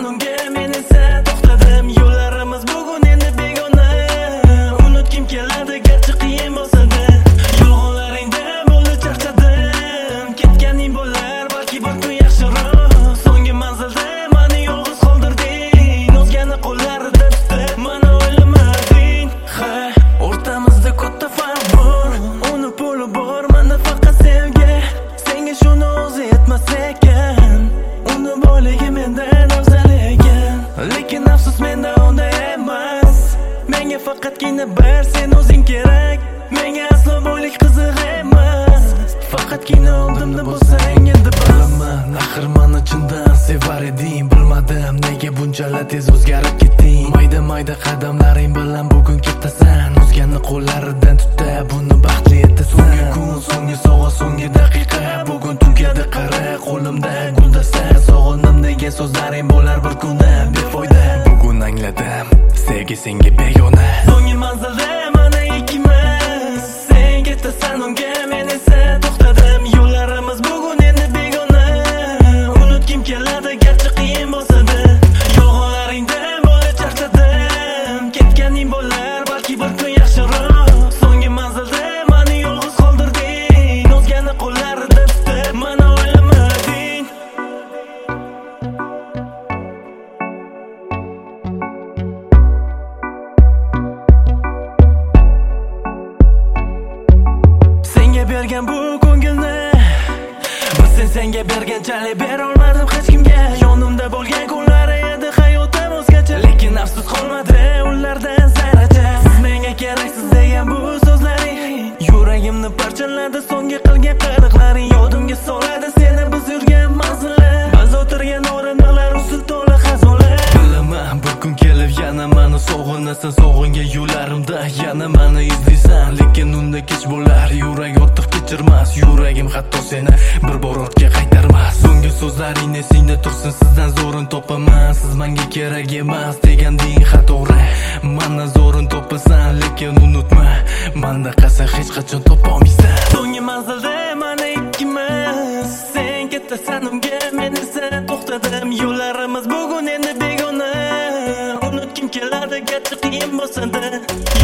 ketasan unga, men esa to'xtadim. Yo'llarimiz bugun endi begona. Unutgim keladi garchi qiyin bo'lsa-da. Yolg'onlaringda bo'ldi charchadim. Ketganing bo'lar balki bir kun yaxshiroq. So'nggi manzilda meni yolg'iz qoldirding. O'zgani qo'llarida tutib meni o'ylamading. Ha, o'rtamizda katta farq bor. Uni puli bor, menda faqat sevgi. Senga shuni o'zi yetmas ekan. Uni boyligi mendan afzal ekan. Lekin afsus menda unday emas. Menga faqatgina bir sen o'zing kerak. Menga aslo boylik qiziq emas. Faqatgina oldimda bo'lsang endi bilaman. Axir meni chindan sevar eding. Bilmadim nega bunchalar tez o'zgarib ketding. Mayda qadamlaring bilan bugun ketasan. O'zgani qo'llaridan tutib buni baxtli etasan. So'nggi kun, so'nggi soat, so'nggi daqiqa. Bugun tugadi qara qo'limda guldasta. Sog'indim degan so'zlaring bo'lar bir kunda befoyda. Bugun angladim sevgi senga begona. So'nggi manzilda mana ikkimiz. Sen ketasan unga, men esa to'xtadim. Yo'llarimiz bugun endi begona. Unutgim keladi garchi qiyin bo'lsa-da. Yolg'onlaringda bo'ldi charchadim. Ketganing bo'lar balki bir kun yaxshiroq. So'nggi manzilda meni yolg'iz qoldirding. O'zgani qo'llarida tutib meni o'ylamading. Senga bergan bu ko'ngilni bir senga berganchalik bera olmadim hech kimga. Yonimda bo'lgan kunlari edi hayotim o'zgacha. Lekin afsus qolmadi ulardan zarracha. Siz menga keraksiz degan bu so'zlaring yuragimni parchaladi. So'nggi qilgan qiliqlaring yodimga soladi seni biz yurgan manzillar. Biz o'tirgan o'rindiqlar usul to'la xazolar. Bilaman bir kun kelib yana meni sog'inasan. Sog'ingan yo'llarimda yana meni izlaysan. Lekin unda kech bo'lar. Yurak ortiq kechirmas. Yuragim hatto seni bir bor ortga qaytarmas. So'nggi so'zlaring esingda tursin. Sizdan zo'rin topaman. Siz menga kerak emas deganding xato'g'ri. Mendan zo'rin topasan lekin unutma, menda qasa hech qachon topolmaysan. So'nggi manzilda mana ikkimiz. Sen ketasan unga, men esa to'xtadim. Yo'llarimiz bugun endi begona. Unutgim keladi garchi qiyin bo'lsa-da.